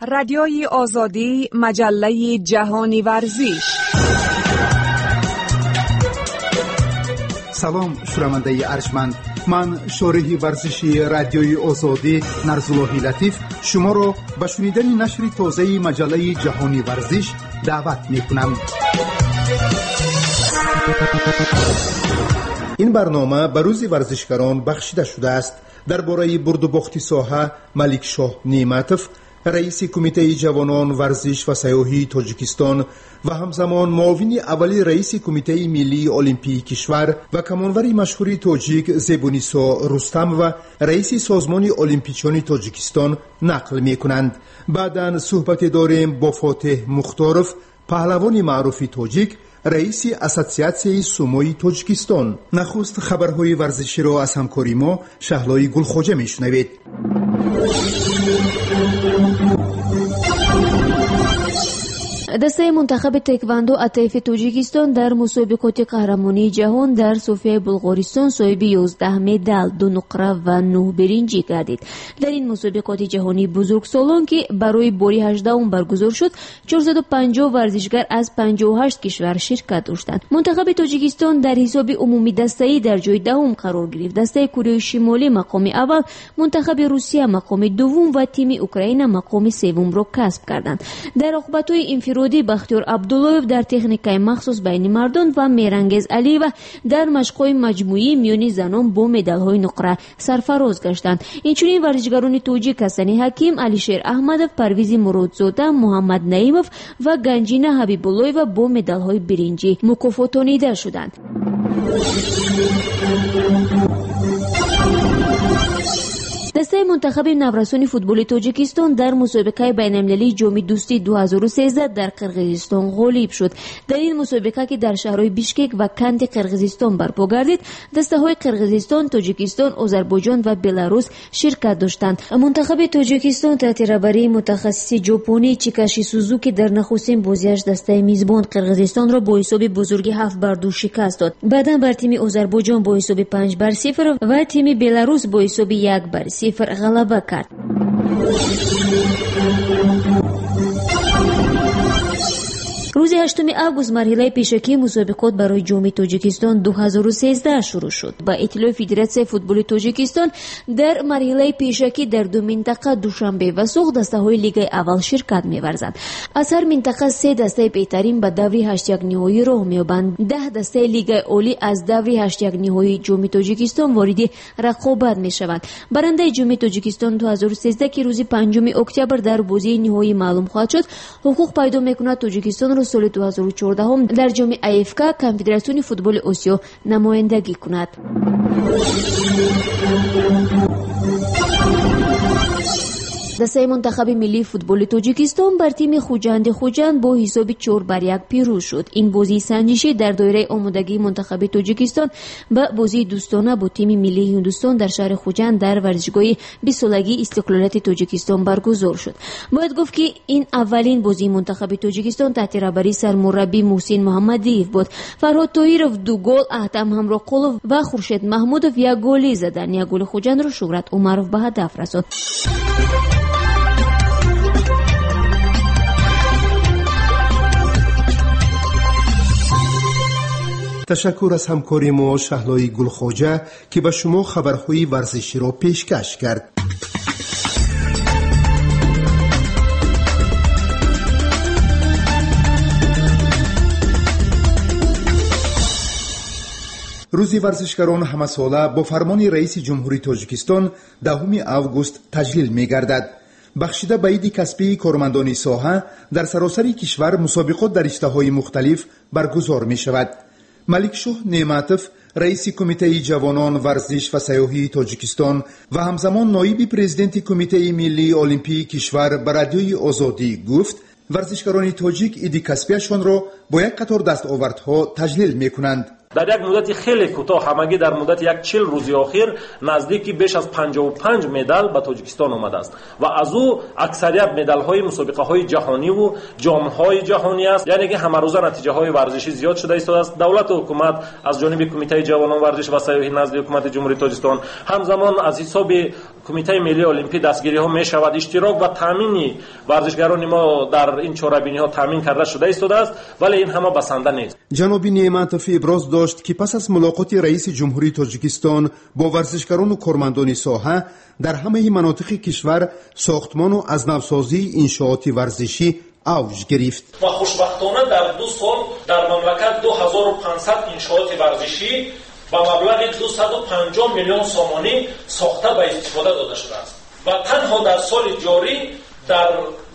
رادیوی آزادی، مجله جهانی ورزش. سلام شنونده ارجمند، من شارح ورزشی رادیوی آزادی نرزاللهی لطیف شما را به شنیدن نشر تازه مجله جهانی ورزش دعوت می‌کنم. این برنامه به روز ورزشکاران بخشیده شده است. درباره برد و باخت ساحه ملک شاه نعمتوف، رئیس کمیته جوانان ورزش و سیاحی تاجیکستان و همزمان معاون اولی رئیس کمیته ملی المپیک کشور و کمانور مشهور تاجیک زیبونیسا رستم و رئیس سازمان المپیچیان تاجیکستان نقل می‌کنند. بعداً صحبت داریم با فاتح مختاروف، پهلوان معروف تاجیک، رئیس اسوسیاسیون سوموی تاجیکستان. نخست خبرهای ورزشی را از همکاری ما شهلای گلخوجه میشنوید. دسته منتخب تکواندو اتف تاجیکستان در مسابقات قهرمانی جهان در صوفیای بلغارستان صاحب 11 مدال، 2 نقره و 9 برنجی گردید. در این مسابقات جهانی بزرگسالان که برای باری 18 برگزار شد، 450 ورزشگر از 58 کشور شرکت داشتند. منتخب تاجیکستان در حساب عمومی دسته‌ای در جای دهم قرار گرفت. دسته کره شمالی مقام اول، منتخب روسیه مقام دوم و تیم اوکراین مقام سوم را کسب کردند. در رقابت‌های انفرادی بختیار عبداللهیف در تکنیکای مخصوص بین مردان و میرانگیز علیو در مشق‌های مجموعی میان زنان با مدال‌های نقره سرفراز گشتند. اینچنین ورزشکاران تاجیک حسنی حکیم، علیشیر احمدов، پرویز مرادزاده، محمد نعیمov و گنجینه حبیب‌اللهیوا با مدال‌های برنجی مکافاتانیده شدند. دسته منتخب نورسان فوتبال تاجیکستان در مسابقه بین‌المللی جام دوستی 2013 در قرقیزستان غالب شد. در این مسابقه که در شهرهای بیشکک و کند قرقیزستان برپا گردید، دسته‌های قرقیزستان، تاجیکستان، آذربایجان و بلاروس شرکت داشتند. منتخب تاجیکستان تحت رهبری متخصص ژاپنی چیکاشی سوزوکی در نخستین بازیش دسته میزبان قرقیزستان را با حساب بزرگی 7-2 شکست داد. بعدا بر تیم آذربایجان با حساب 5-0 و تیم بلاروس با حساب 1-0 غلبه کرد. روز 8 آگوست مرحله پیشکی مسابقات برای جام تاجیکستان 2013 شروع شد. با اطلاع فدراسیون فوتبال تاجیکستان در مرحله پیشکی در دو منطقه دوشنبه و سوخت دسته‌های لیگ اول شرکت می‌ورزند. از هر منطقه 3 دسته بهترین به دور 8 نهایی راه می‌یابند. 10 دسته لیگ عالی از دور 8 نهایی جام تاجیکستان وارد رقابت می‌شوند. برنده جام تاجیکستان 2013 که روز 5 اکتبر در بازی نهایی معلوم خواهد شد، حقوق پیدا می‌کند تاجیکستان سال 2014 در جام افک کنفدراسیون فوتبال آسیا نمایندگی کند. دسته منتخب ملی فوتبال تاجیکستان بر تیم خوجند با حساب 4-1 پیروز شد. این بازی سنجشی در دایره آمادگی منتخب تاجیکستان با بازی دوستانه با تیم ملی هندوستان در شهر خوجند در ورزشگاه 20 سالگی استقلالیت تاجیکستان برگزار شد. باید گفت که این اولین بازی منتخب تاجیکستان تحت رهبری سرمربی محسن محمدیف بود. فرهاد طاهرов 2 گل، احتم همراقولov و خورشید محمودov 1 گل زدند. 1 گل خوجند را شهرت عمرov به هدف رساند. تشکر از همکاری ما شهلای گلخوجه که به شما خبرهای ورزشی را پیشکش کرد. روز ورزشکاران همه‌ساله با فرمان رئیس جمهوری تاجیکستان 10 آگوست تجلیل می‌گردد. بخشیده به عید کسبی کارمندان ساحه در سراسر کشور مسابقات در رشته‌های مختلف برگزار می‌شود. ملک شاه نعمتوف، رئیس کمیته جوانان ورزش و سیاحی تاجیکستان و همزمان نایب پرزیدنت کمیته ملی المپیک کشور به رادیوی آزادی گفت ورزشکاران تاجیک عید کسبیشان را با یک قطار دستاوردها تجلیل می‌کنند. در یک مدت خیلی کوتاه، همگی در مدت یک 40 روزی اخیر نزدیکی بیش از 55 مدال به تاجیکستان آمده است و از او اکثریت مدال های مسابقه های جهانی و جام های جهانی است. یعنی که همه روزه نتیجه های ورزشی زیاد شده است. دولت و حکومت از جانب کمیته جوانان ورزش و سیاحی نزد حکومت جمهوری تاجیکستان همزمان از حساب کمیته ملی المپی دستگیری ها می شود. اشتراک و تامین ورزشگران ما در این چهاربینی ها تامین کرده شده است، ولی این همه بسنده نیست. جناب نعمتов ابراز داشت که پس از ملاقات رئیس جمهوری تاجیکستان با ورزشگران و کارمندان ساحه در همه مناطق کشور ساختمان و از نوسازی انشاءات ورزشی اوج گرفت و خوشبختانه در 2 سال در مملکت 2500 انشاءات ورزشی با مبلغ 250 میلیون سومانی ساخته به استفاده داده شده است و تنها در سال جاری در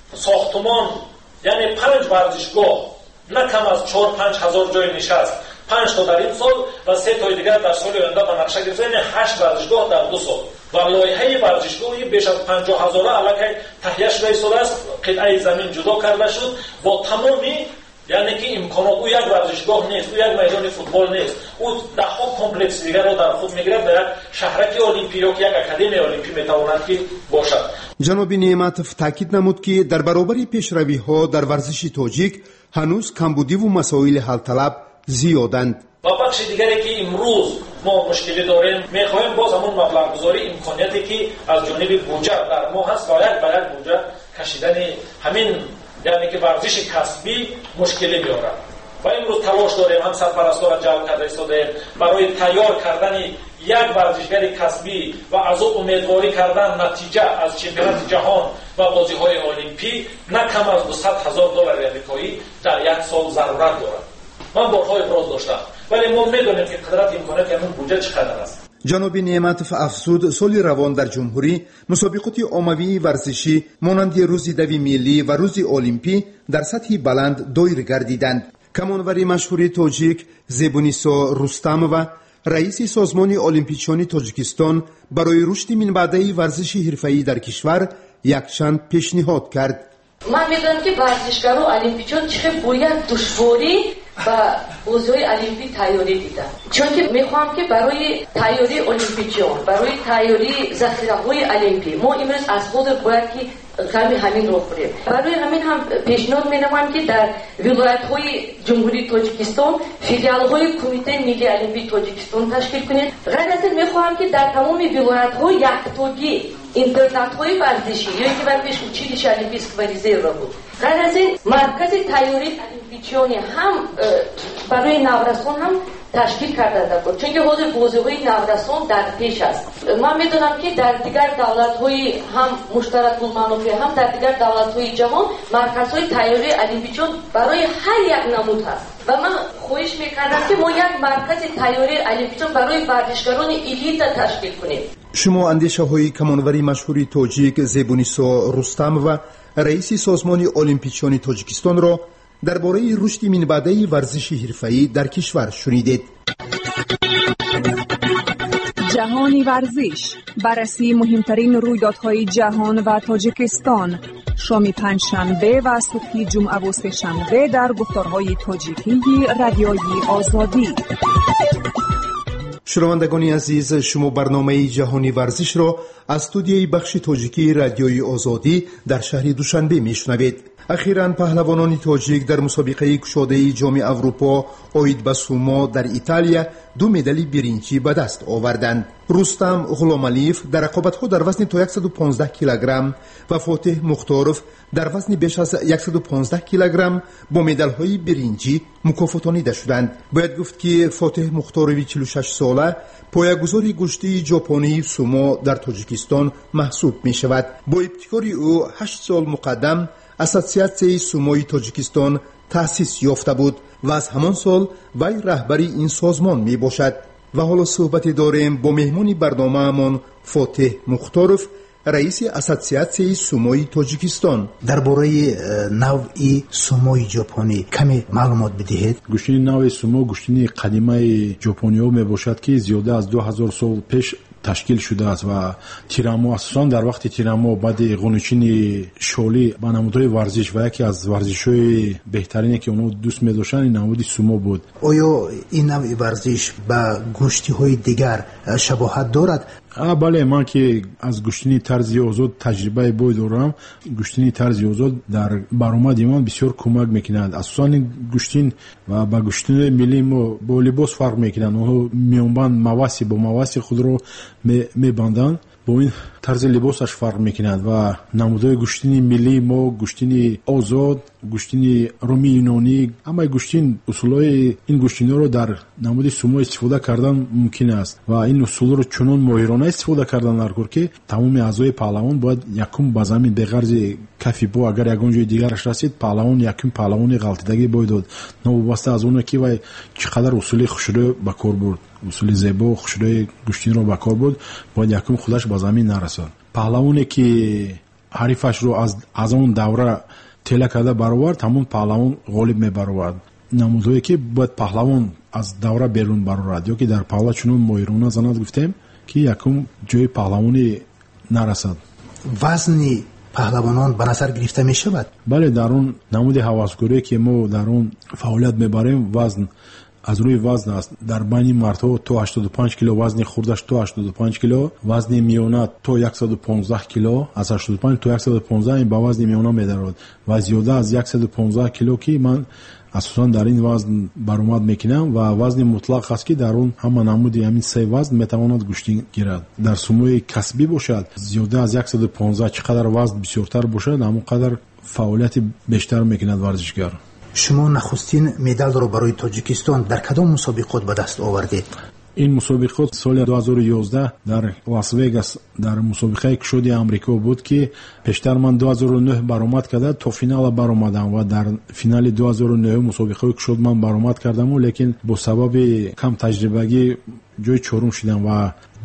ساختمان یعنی 5 ورزشگاه نه کم از 4-5 هزار جای نشست، 5 تا در این سال و 3 تا دیگر در سال آینده به نقشه گرفته، یعنی 8 ورزشگاه در 2 سال و لایحه ورزشگاهی بیش از 50,000 علاقه تهیه شده است. قطعه زمین جدا کرده شد با تمامی، یعنی که امکانات او یک ورزشگاه نیست، او یک میدان فوتبال نیست، او دهها کمپلکس دیگر را در خود میگیرد. در یک شهرک المپی یا یک اکادمی المپی میتواند که باشد. جناب نعمتов تاکید نمود که در برابر پیشروی‌ها در ورزش تاجیک هنوز کمبودی و مسائل حل طلب زیادند. و بخش دیگری که امروز ما مشکلی داریم، میخواهیم باز همون مبلغ گذاری امکانیتی که از جانب بودجه در ما هست باید بودجه کشیدن همین یعنی که ورزش کسبی مشکلی بیاره و امروز تلاش داریم، هم سرپرستان را جلب کرده ایستادیم برای تیار کردن یک ورزشگر کسبی و از او امیدواری کردن نتیجه از چمپیونات جهان و بازی‌های المپی نه کم از $200,000 آمریکایی در یک سال ضرورت دارد. من بارها ابراز داشتم، ولی ما میدونیم که قدرت امکانات همون بودجه چقدر است. جناب نعمتов افزود سال روان در جمهوری مسابقات عمومی ورزشی مانند روز دوی ملی و روز المپی در سطح بلند دایر گردیدند. کمانوری مشهور تاجیک زیبونیسا رستم و رئیس سازمان المپیچیان تاجیکستان برای رشد منبعدی ورزش حرفه‌ای در کشور یکچند پیشنهاد کرد. من میدونم که ورزشگران المپیچیان چه باید دشواری و بازی‌های المپی تیاری دیدن، چون که میخوام که برای تیاری المپیچیان، برای تیاری ذخیره‌های المپی ما امروز از خود باید که کمی همین رو بریم. برای همین هم پیشنهاد می‌نمایم که در ولایت‌های جمهوری تاجیکستان فیلیال‌های کمیته ملی المپی تاجیکستان تشکیل کنید. غیر از این می‌خواهم که در تمام ولایت‌ها یکتایی اینترنت‌های ورزشی یا که بر پیش училища олимпийского резерва بود. غیر از این مرکز تیاری المپیچیان هم برای نورستان هم تشکیل کرده بود، چون که حوزه بازی‌های نورستان در پیش است. من میدونم که در دیگر دولت‌های هم مشترک المنافع هم در دیگر دولت‌های جهان مرکزهای تیاری المپیچیان برای هر یک نمود هست و من خواهش می‌کردم که ما یک مرکز تیاری المپیچیان برای ورزشگران الیت تشکیل کنیم. شما اندیشه‌های کمانوری مشهور تاجیک زیبونیسا رستم و رئیس سازمان المپیچیان تاجیکستان را درباره رشد منبعدی ورزش حرفه‌ای در کشور شنیدید. جهانی ورزش، بررسی مهمترین رویدادهای جهان و تاجیکستان، شام پنجشنبه و صبح جمعه و سه‌شنبه در گفتارهای تاجیکی رادیوی آزادی. شنوندگان عزیز، شما برنامه جهانی ورزش را از استودیوی بخش تاجیکی رادیوی آزادی در شهر دوشنبه میشنوید. اخیراً پهلوانان تاجیک در مسابقه کشاده جام اروپا آید به سومو در ایتالیا 2 مدال برنجی به دست آوردند. رستم غلامعلیف در رقابت‌ها در وزن تا 115 کیلوگرم و فاتح مختارف در وزن بیش از 115 کیلوگرم با مدال‌های برنجی مکافاتانیده شدند. باید گفت که فاتح مختاروی 46 ساله پایه‌گذار گشتی ژاپنی سومو در تاجیکستان محسوب می‌شود. با ابتکار او 8 سال مقدم اساسیاسیون سوموی تاجیکستان تأسیس یافته بود و از همان سال وی رهبری این سازمان می باشد. و حالا صحبت داریم با مهمانی برنامه‌مان فاتح مختارف، رئیس اساسیاسیون سوموی تاجیکستان. درباره نوع سوموی ژاپنی کمی معلومات بدهید. گوشتنی نوع سومو گوشتنی قدیمه ژاپنی‌ها می باشد که زیاده از 2000 سال پیش تشکیل شده است و تیرامو اساساً در وقت تیرامو بعد قونچین شولی با نمودهای ورزش و یکی از ورزش‌های بهترینی که اونها دوست می‌داشتن این نمود سومو بود. آیا این نوع ورزش با گوشتی‌های دیگر شباهت دارد؟ بله، من که از گوشتنی طرز آزاد تجربه بوی دارم. گوشتنی طرز آزاد در برآمد من بسیار کمک می‌کند. اساساً این گوشتین و با گوشتن ملی ما با لباس فرق می‌کنند. اونها میانبند مواسی با مواسی خود رو می‌بندند. با این тарзи либосаш фарқ мекунад ва намудҳои гӯштини миллии мо, гӯштини озод, гӯштини румии юнонӣ, ҳамаи гӯштин усулҳои ин гӯштиниҳоро дар намуди сумо истифода кардан мумкин аст ва ин усулҳоро чунон моҳирона истифода кардан наркур ки тамоми аъзои паҳлавон бояд якум ба замин беғарзи кафи бо агар ягон ҷои дигараш расид паҳлавон якум паҳлавони ғалтидагӣ бояд дод, новобаста аз оне ки вай чӣ қадар усули хушрӯ ба кор бурд, усули зебо хушрӯи гӯштинро ба кор бурд, бояд якум худаш ба замин нарасад. паҳлавоне ки ҳарифашро аз он давра тела карда баровард, ҳамон паҳлавон ғолиб мебаровард. намудҳое ки бояд паҳлавон аз давра берун барорад ё ки дар паҳла чунон моҳирона занад гуфтем ки якум ҷои паҳлавонӣ нарасад. вазни паҳлавонон ба назар гирифта мешавад? бале, дар он намуди ҳавасгурие ки мо дар он фаъолият мебарем, вазн аз рӯи вазн аст. дар байни мардҳо то 85 кило, вазни хурдаш то 85 кило, вазни миёна то 115 кило, аз 85 то 115 ба вазни миёна медарад ва зиёда аз 115 кило ки ман асосан дар ин вазн баромад мекунам ва вазни мутлақ аст ки дар он ҳама намуди ҳамин се вазн метавонад гӯштин гирад. дар сумои касбӣ бошад зиёда аз 115, чӣ қадар вазн бисёртар бошад ҳамон қадар фаъолияти бештар мекунад варзишгар. шумо нахустин медалро барои тоҷикистон дар кадом мусобиқот ба даст овардед? ин мусобиқот соли 2011 дар Лас-Вегас дар мусобиқаи кушоди амрико буд ки пештар ман 2009 баромад карда то финала баромадам ва дар финали 2009 мусобиқаи кушод ман баромад кардаму, лекин бо сабаби кам таҷрибагӣ ҷои чорум шудам ва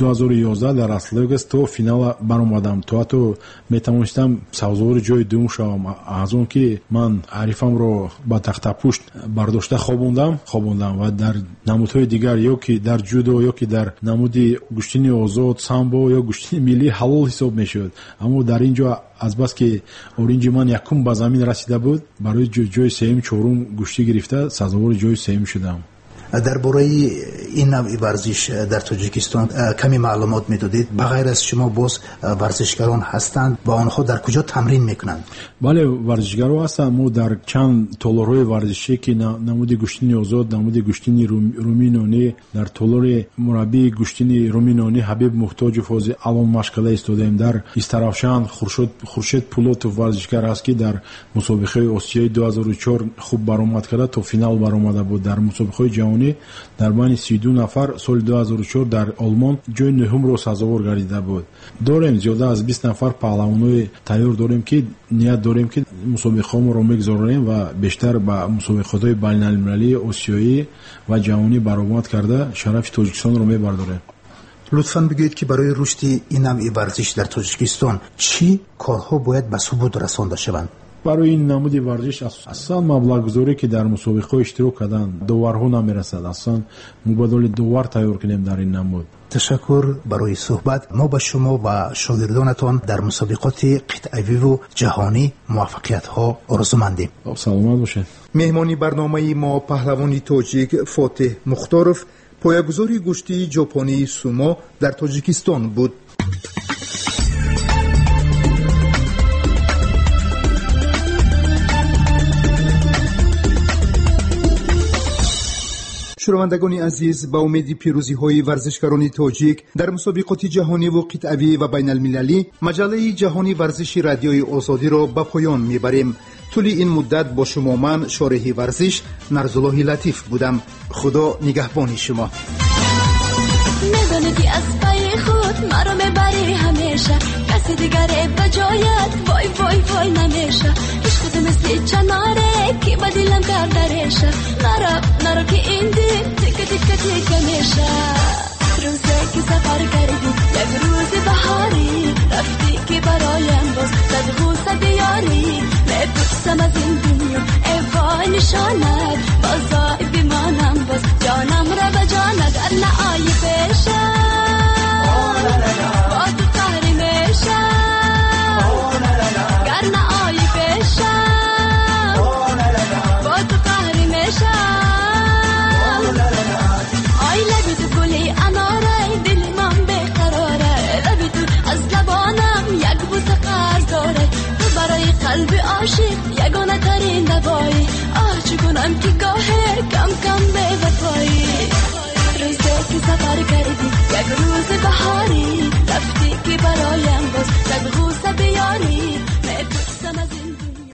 2011 дар Лас-Вегас то финала баромадам, то ҳатто метавонистам савзовори ҷои дуввум шавам. аз он ки ман ҳарифамро ба тахтапушт бардошта хобондам ва дар намудҳои дигар ё ки дар ҷудо ё ки дар намуди гӯштини озод, самбо ё гӯштини миллӣ ҳалол ҳисоб мешуд, аммо дар ин ҷо азбаски оринҷи ман якум ба замин расида буд, барои ҷои сеюм чорум гӯштӣ гирифта сазовори ҷои сеюм шудам. дар бораи ин навъи варзиш дар тоҷикистон каме маълумот медодед? ба ғайр аз шумо боз варзишгарон ҳастанд ва онҳо дар куҷо тамрин мекунанд? бале, варзишгаро ҳастанд. мо дар чанд толорҳои варзишӣ ки намуди гӯштини озод, намуди гӯштини румии нонӣ, дар толори мураббии гӯштини румии нонӣ ҳабиб муҳтоҷов ҳозир алон машқ карда истодаем. дар Истаравшан хуршед пулотов варзишгар аст ки дар мусобиқаи осиёи 2004 хуб баромад карда то финал баромада буд. дар мусобиқаи ҷаҳонӣ дар байни 32 нафар соли 2004 дар Олмон ҷои нӯҳумро сазовор гардида буд. дорем зиёда аз 20 нафар паҳлавонои тайёр дорем ки ният дорем ки мусобиқаҳоро мегузорем ва бештар ба мусобиқотҳои байналмилалӣ, осиёӣ ва ҷаҳонӣ баромад карда шарафи Тоҷикистонро мебардорем. лутфан бигӯед ки барои рушди ин навъи варзиш дар Тоҷикистон чӣ корҳо бояд ба субут расонда шаванд? барои ин намуди варзиш асосан маблағгузорӣ ки дар мусобиқаҳо иштирок карданд доварҳо намерасад. асосан мубодили довар тайёр кунем дар ин намуд. ташаккур барои суҳбат. мо ба шумо ва шогирдонатон дар мусобиқоти қитъавиву ҷаҳонӣ муваффақиятҳо орзумандем. саломат бошед. меҳмони барномаи мо паҳлавони тоҷик Фотеҳ Мухторов, поягузори гӯштии ҷопонии сумо дар Тоҷикистон буд. шунавандагони азиз, ба умеди пирӯзиҳои варзишгарони тоҷик дар мусобиқоти ҷаҳониву қитъавӣ ва байналмилалӣ, маҷалаи ҷаҳони варзиши радиои озодиро ба поён мебарем. тӯли ин муддат бо шумо ман шореҳи варзиш Нарзуллоҳи Латиф будам. худо нигаҳбони шумо. میدانی که از پای خود مرا میبری همیشه، کسی دیگره به جایت وای وای وای نمیشه. عشقت مثل چناره که به دلم کرده ریشه، نرو که این دل تیکه تیکه تیکه میشه. روزی که سفر کردی یک روز بهاری، رفتی که برایم باز صد غوصه دیاری. میپرسم از این دنیا ای وای نشانت، بازای بیمانم باز جانم را به جانت نه آی بشه. با تو قهری میشه گر نه آی بشه، با تو قهری میشه. آی لبی تو گلی اناره، دل من بیقراره، لبی تو از لبانم یک بوسه قرض داره. تو برای قلب عاشق یگانه ترین دوایی، چگونم که گاهی کم کم به وفایی. روزی که سفر کردی یک روز بهاری،